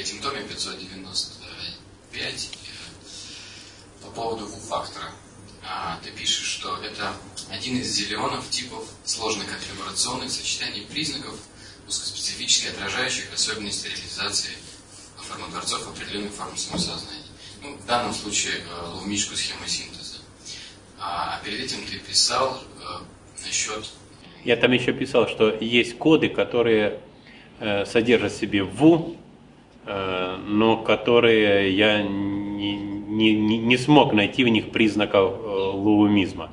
третьем томе, 595, по поводу ву-фактора. Ты пишешь, что это один из зиллионов типов сложных конфигурационных сочетаний признаков, узкоспецифически отражающих особенности реализации формы дворцов определенных форм самосознания. Ну, в данном случае лоумическую схему синтеза. А перед этим ты писал насчет... Я там еще писал, что есть коды, которые содержат в себе ву, но которые я не смог найти в них признаков лоумизма.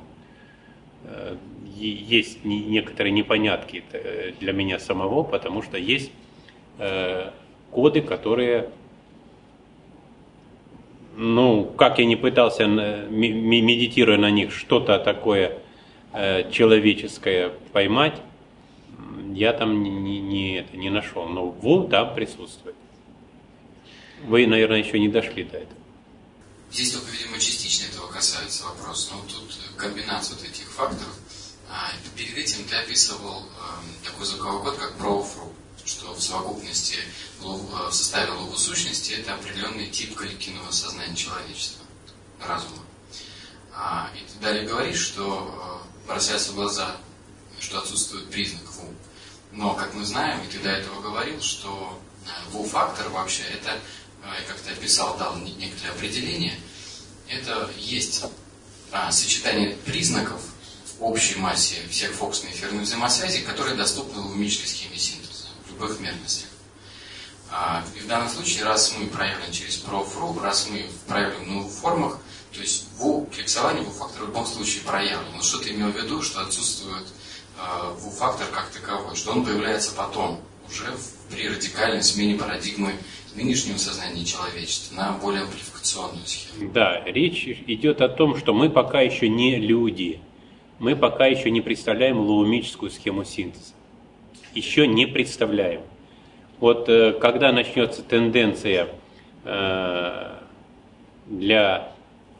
Есть некоторые непонятки для меня самого, потому что есть коды, которые, ну, как я не пытался, медитируя на них, что-то такое человеческое поймать, я там не нашел. Но ву там присутствует. Вы, наверное, еще не дошли до этого. Здесь только, видимо, частично этого касается вопроса, но тут комбинация вот этих факторов. Перед этим ты описывал такой звуковой код, как ProFru, что в совокупности, в составе лову-сущности это определенный тип коллективного сознания человечества, разума. И ты далее говоришь, что бросается в глаза, что отсутствует признак ву. Но, как мы знаем, и ты до этого говорил, что ву-фактор вообще это, как ты описал, дал некоторое определение, это есть сочетание признаков в общей массе всех фокусно-эфирных взаимосвязей, которые доступны в лоумической схеме синтеза в любых мерностях. И в данном случае, раз мы проявлены через ProFru, раз мы проявлены в формах, то есть клипсование ву-фактора в любом случае проявлено. Но что ты имел в виду, что отсутствует ву-фактор как таковой, что он появляется потом, уже при радикальной смене парадигмы нынешнего сознания человечества на более амплификационную схему. Да, речь идет о том, что мы пока еще не люди. Мы пока еще не представляем лоумическую схему синтеза. Еще не представляем. Вот когда начнется тенденция для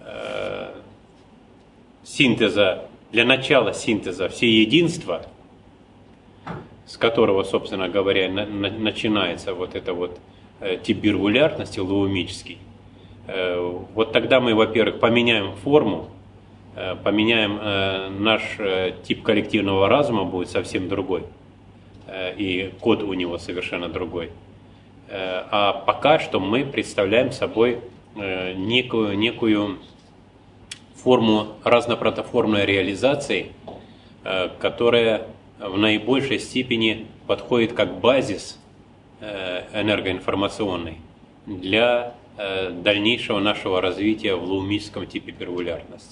синтеза, для начала синтеза всеединства, с которого, собственно говоря, начинается вот это вот тип биргулярности лоумический, вот тогда мы, во-первых, поменяем форму, поменяем наш тип коллективного разума, будет совсем другой, и код у него совершенно другой. А пока что мы представляем собой некую форму разнопротоформной реализации, которая в наибольшей степени подходит как базис энергоинформационный для дальнейшего нашего развития в лоумическом типе биргулярности.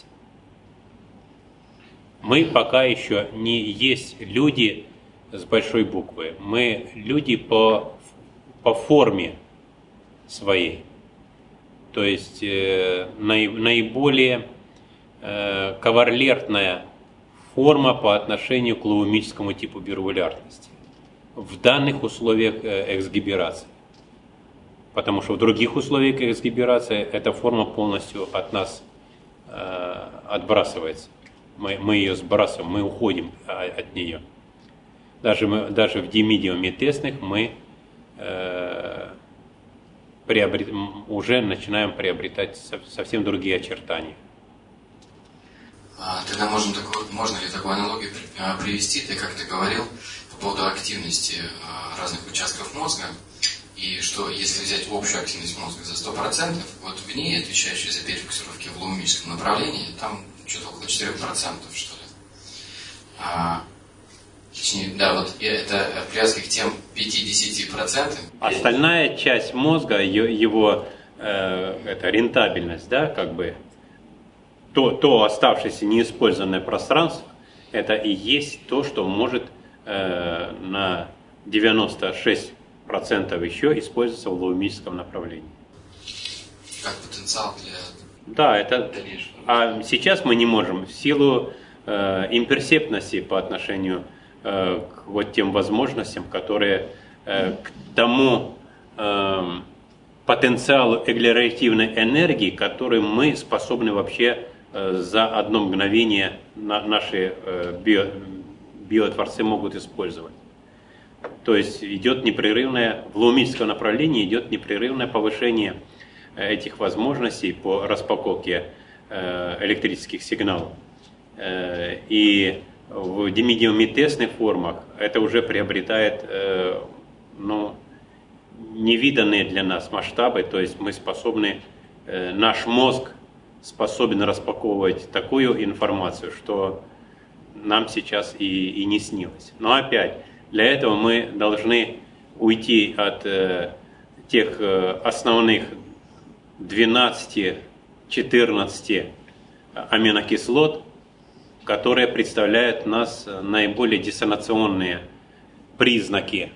Мы пока еще не есть люди с большой буквы. Мы люди по форме своей. То есть наиболее кавалертная форма по отношению к лоумическому типу биргулярности в данных условиях эксгиберации. Потому что в других условиях эксгиберации эта форма полностью от нас отбрасывается. Мы ее сбрасываем, мы уходим от нее. Даже в демидиуме тесных мы уже начинаем приобретать совсем другие очертания. Тогда можно ли такую аналогию привести, ты как-то говорил, по поводу активности разных участков мозга, и что если взять общую активность мозга за 100%, вот в ней, отвечающей за перефиксировки в лоумическом направлении, там что-то около 4%, что ли. Точнее, да, вот это привязка к тем 5-10%. Остальная часть мозга, его это рентабельность, да, как бы, то оставшееся неиспользованное пространство, это и есть то, что может на 96% еще использоваться в лоумическом направлении. Как потенциал для... Да, это... А сейчас мы не можем в силу имперсептности по отношению к вот тем возможностям, которые к тому потенциалу эглеративной энергии, который мы способны вообще за одно мгновение наши биотворцы могут использовать. То есть идет непрерывное, в лоумическом направлении идет непрерывное повышение этих возможностей по распаковке электрических сигналов. И в демидиумитесных формах это уже приобретает невиданные для нас масштабы, то есть мы способны, наш мозг способен распаковывать такую информацию, что нам сейчас и не снилось. Но опять, для этого мы должны уйти от тех основных 12-14 аминокислот, которые представляют нас наиболее диссонационные признаки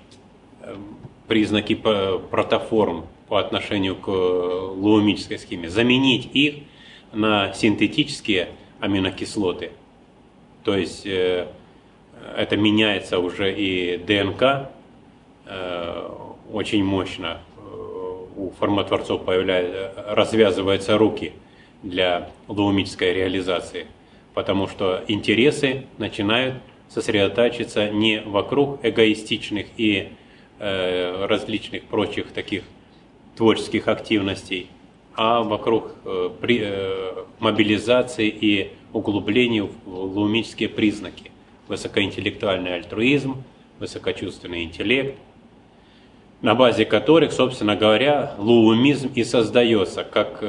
протоформ по отношению к лоумической схеме. Заменить их на синтетические аминокислоты. То есть это меняется уже и ДНК очень мощно. У формотворцов развязываются руки для лоумической реализации, потому что интересы начинают сосредотачиваться не вокруг эгоистичных и различных прочих таких творческих активностей, а вокруг мобилизации и углубления в лоумические признаки. Высокоинтеллектуальный альтруизм, высокочувственный интеллект, на базе которых, собственно говоря, лоумизм и создается как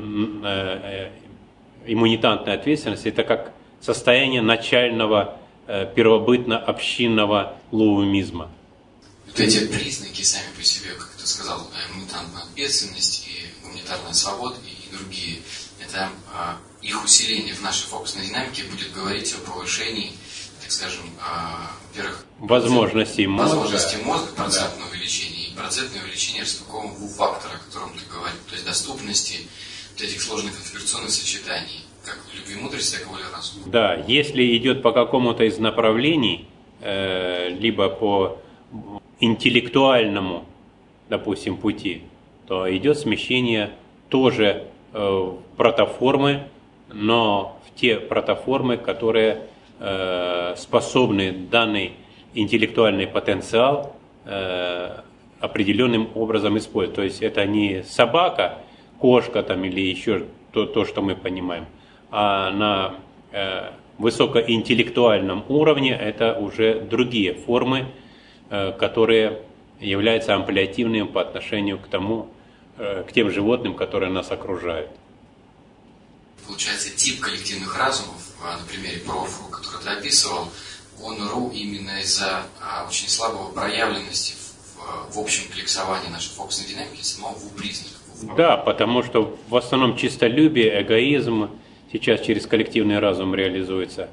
иммунитантная ответственность, это как состояние начального первобытно-общинного лоумизма. Вот эти признаки сами по себе, как ты сказал, иммунитантная ответственность и гуманитарная свобода и другие, это их усиление в нашей фокусной динамике будет говорить о повышении, так скажем, во-первых, возможностей мозга, процентного увеличения и процентное увеличение распаковываемого фактора, о котором ты говорил, то есть доступности вот этих сложных конфигурационных сочетаний, как в любви и мудрости, так и воля разума. Да, если идет по какому-то из направлений, либо по интеллектуальному, допустим, пути, то идет смещение тоже в протоформы, но в те протоформы, которые способны данный интеллектуальный потенциал определенным образом использовать. То есть это не собака, кошка там, или еще то, что мы понимаем, а на высокоинтеллектуальном уровне это уже другие формы, которые являются амплиативными по отношению к тем животным, которые нас окружают. Получается, тип коллективных разумов, на примере ProFru, который ты описывал, он ру именно из-за очень слабого проявленности в общем коллексовании нашей фокусной динамики самого признака. Да, потому что в основном честолюбие, эгоизм сейчас через коллективный разум реализуется.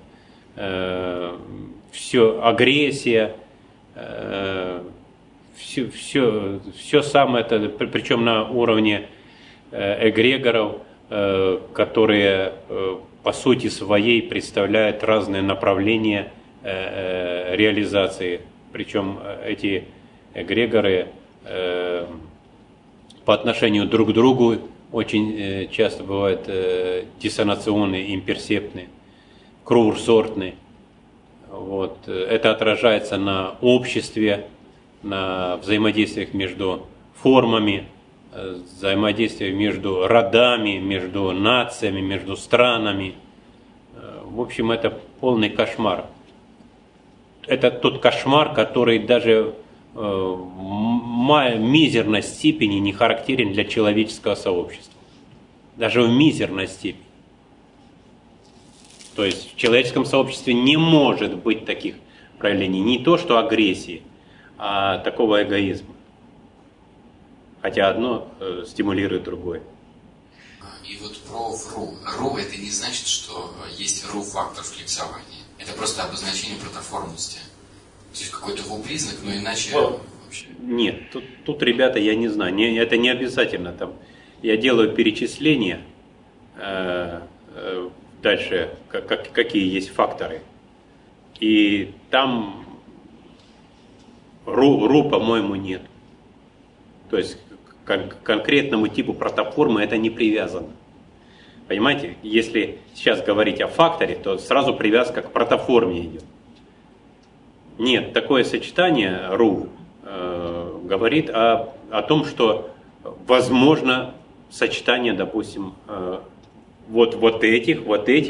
Все, агрессия, все самое это, причем на уровне эгрегоров, которые по сути своей представляют разные направления реализации. Причем эти эгрегоры по отношению друг к другу очень часто бывают диссонационные, имперсептные, курсортные. Вот. Это отражается на обществе, на взаимодействиях между формами, взаимодействиях между родами, между нациями, между странами. В общем, это полный кошмар. Это тот кошмар, который даже в мизерной степени не характерен для человеческого сообщества. Даже в мизерной степени. То есть в человеческом сообществе не может быть таких проявлений. Не то, что агрессии, а такого эгоизма. Хотя одно стимулирует другое. И вот про РУ. РУ это не значит, что есть РУ-фактор в коллексовании. Это просто обозначение протоформности. То есть какой-то признак, но иначе вообще... Нет, тут, ребята, я не знаю, это не обязательно. Там, я делаю перечисления, дальше какие есть факторы. И там РУ, по-моему, нет. То есть к конкретному типу протоформы это не привязано. Понимаете, если сейчас говорить о факторе, то сразу привязка к протоформе идет. Нет, такое сочетание ру говорит о том, что возможно сочетание, допустим, вот этих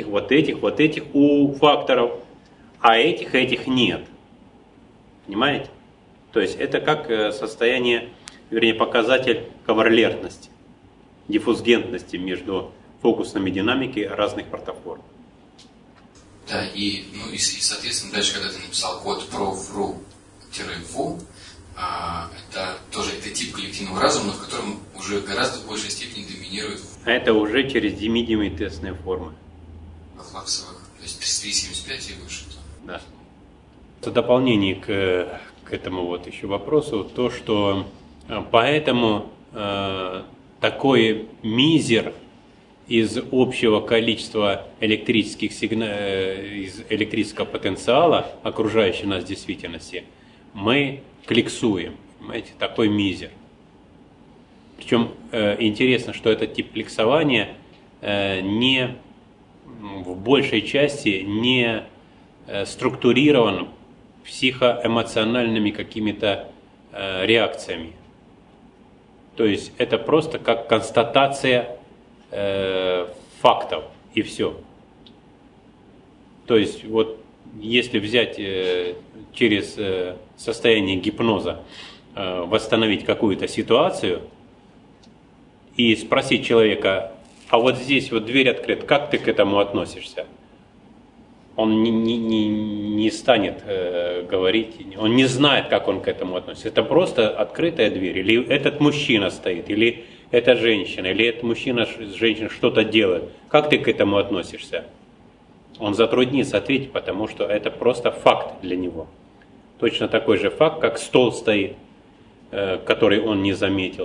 у факторов, а этих нет. Понимаете? То есть это как состояние, вернее, показатель коварлентности, диффузгентности между фокусными динамиками разных протоформ. Да, и соответственно, дальше, когда ты написал код prof.ru-fu, это тип коллективного разума, в котором уже гораздо в большей степени доминирует. Это уже через Демидиевые тестные формы. Во флаксовых, то есть 375 и выше. Да. В дополнение к этому вот еще вопросу, то, что поэтому такой мизер из общего количества из электрического потенциала, окружающей нас действительности, мы кликсуем. Понимаете, такой мизер. Причем интересно, что этот тип кликсования не в большей части не структурирован психоэмоциональными какими-то реакциями. То есть это просто как констатация фактов и все. То есть вот если взять через состояние гипноза, восстановить какую-то ситуацию и спросить человека, а вот здесь вот дверь открыта, как ты к этому относишься? Он не станет говорить, он не знает, как он к этому относится. Это просто открытая дверь, или этот мужчина стоит, или эта женщина, или этот мужчина с женщиной что-то делает. Как ты к этому относишься? Он затруднится ответить, потому что это просто факт для него. Точно такой же факт, как стол стоит, который он не заметил.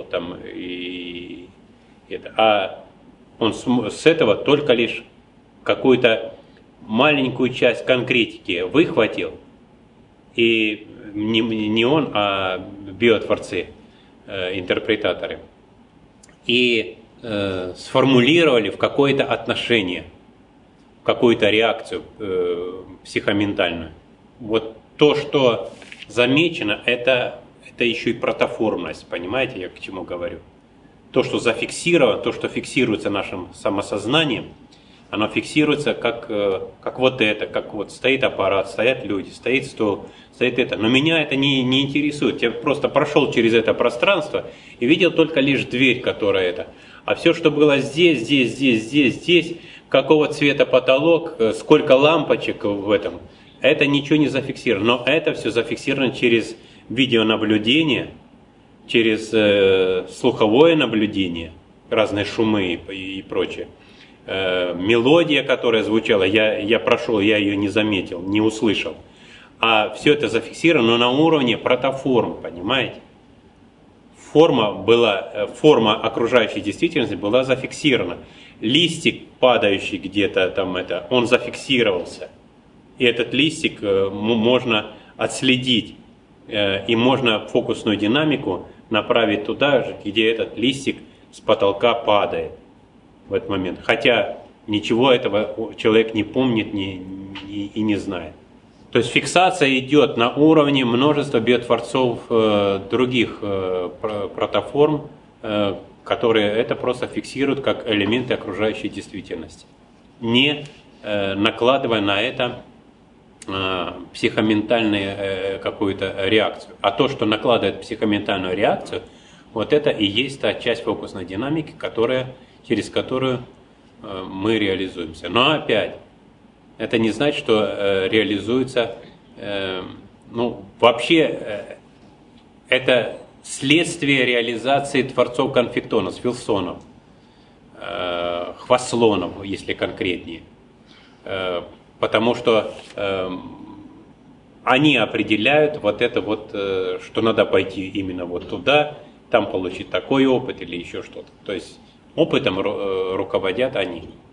А он с этого только лишь какую-то маленькую часть конкретики выхватил, и не он, а биотворцы, интерпретаторы, и сформулировали в какое-то отношение, в какую-то реакцию психоментальную. Вот то, что замечено, это еще и протоформность, понимаете, я к чему говорю? То, что зафиксировано, то, что фиксируется нашим самосознанием, оно фиксируется как вот это, как вот стоит аппарат, стоят люди, стоит стол, стоит это. Но меня это не интересует. Я просто прошел через это пространство и видел только лишь дверь, которая это. А все, что было здесь, какого цвета потолок, сколько лампочек в этом, это ничего не зафиксировано. Но это все зафиксировано через видеонаблюдение, через слуховое наблюдение, разные шумы и прочее. Мелодия, которая звучала, я прошел, я ее не заметил, не услышал. А все это зафиксировано, но на уровне протоформ, понимаете? Форма окружающей действительности была зафиксирована. Листик, падающий где-то он зафиксировался. И этот листик можно отследить. И можно фокусную динамику направить туда же, где этот листик с потолка падает в этот момент. Хотя ничего этого человек не помнит и не знает. То есть фиксация идет на уровне множества биотворцов других протоформ, которые это просто фиксируют как элементы окружающей действительности, не накладывая на это психоментальную какую-то реакцию. А то, что накладывает психоментальную реакцию, вот это и есть та часть фокусной динамики, через которую мы реализуемся. Но опять, это не значит, что реализуется, вообще это следствие реализации творцов конфектонов, филсонов, хваслонов, если конкретнее. Потому что они определяют вот это вот, что надо пойти именно вот туда, там получить такой опыт или еще что-то. То есть опытом руководят они.